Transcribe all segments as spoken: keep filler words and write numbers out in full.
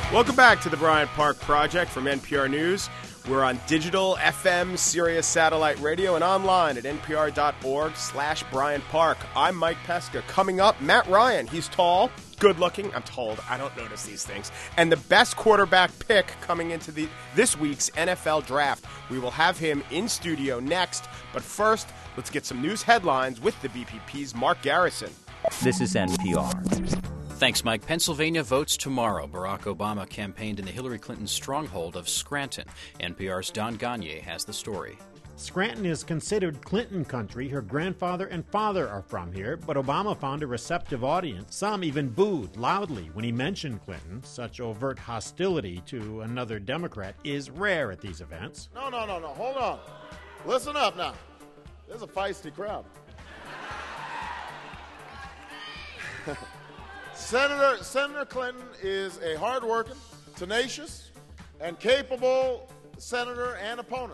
Welcome back to the Bryant Park Project from N P R News. We're on digital, F M, Sirius Satellite Radio, and online at npr.org slash Bryant Park. I'm Mike Pesca. Coming up, Matt Ryan. He's tall, good-looking. I'm told. I don't notice these things. And the best quarterback pick coming into the this week's N F L Draft. We will have him in studio next. But first, let's get some news headlines with the B P P's Mark Garrison. This is N P R. Thanks, Mike. Pennsylvania votes tomorrow. Barack Obama campaigned in the Hillary Clinton stronghold of Scranton. N P R's Don Gagne has the story. Scranton is considered Clinton country. Her grandfather and father are from here, but Obama found a receptive audience. Some even booed loudly when he mentioned Clinton. Such overt hostility to another Democrat is rare at these events. No, no, no, no. Hold on. Listen up now. There's a feisty crowd. Senator Senator Clinton is a hard-working, tenacious, and capable senator and opponent.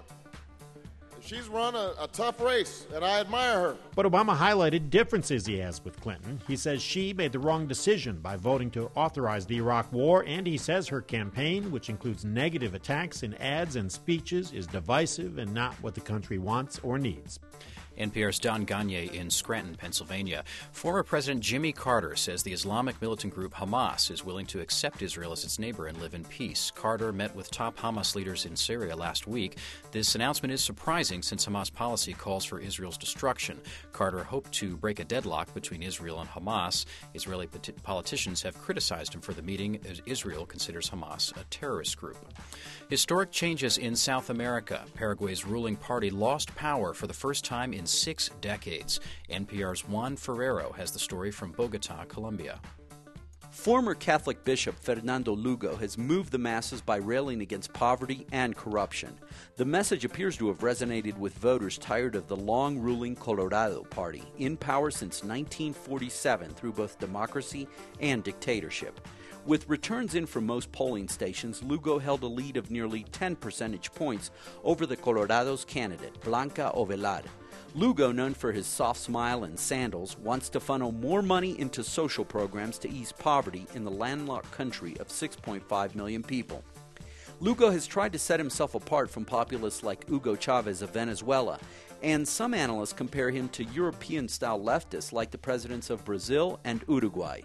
She's run a, a tough race, and I admire her. But Obama highlighted differences he has with Clinton. He says she made the wrong decision by voting to authorize the Iraq War, and he says her campaign, which includes negative attacks in ads and speeches, is divisive and not what the country wants or needs. N P R's Don Gagne in Scranton, Pennsylvania. Former President Jimmy Carter says the Islamic militant group Hamas is willing to accept Israel as its neighbor and live in peace. Carter met with top Hamas leaders in Syria last week. This announcement is surprising since Hamas policy calls for Israel's destruction. Carter hoped to break a deadlock between Israel and Hamas. Israeli politicians have criticized him for the meeting as Israel considers Hamas a terrorist group. Historic changes in South America. Paraguay's ruling party lost power for the first time in six decades. N P R's Juan Ferrero has the story from Bogota, Colombia. Former Catholic Bishop Fernando Lugo has moved the masses by railing against poverty and corruption. The message appears to have resonated with voters tired of the long-ruling Colorado Party, in power since nineteen forty-seven through both democracy and dictatorship. With returns in from most polling stations, Lugo held a lead of nearly ten percentage points over the Colorado's candidate, Blanca Ovelar. Lugo, known for his soft smile and sandals, wants to funnel more money into social programs to ease poverty in the landlocked country of six point five million people. Lugo has tried to set himself apart from populists like Hugo Chavez of Venezuela, and some analysts compare him to European-style leftists like the presidents of Brazil and Uruguay.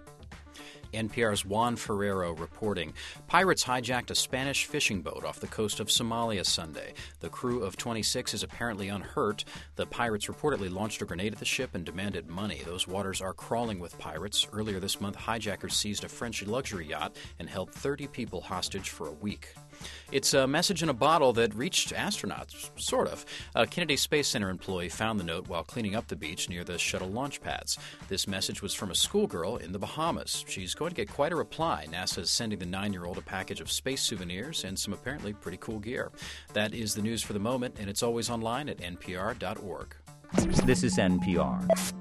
N P R's Juan Ferrero reporting. Pirates hijacked a Spanish fishing boat off the coast of Somalia Sunday. The crew of twenty-six is apparently unhurt. The pirates reportedly launched a grenade at the ship and demanded money. Those waters are crawling with pirates. Earlier this month, hijackers seized a French luxury yacht and held thirty people hostage for a week. It's a message in a bottle that reached astronauts, sort of. A Kennedy Space Center employee found the note while cleaning up the beach near the shuttle launch pads. This message was from a schoolgirl in the Bahamas. She's going to get quite a reply. NASA is sending the nine-year-old a package of space souvenirs and some apparently pretty cool gear. That is the news for the moment, and it's always online at n p r dot org. This is N P R.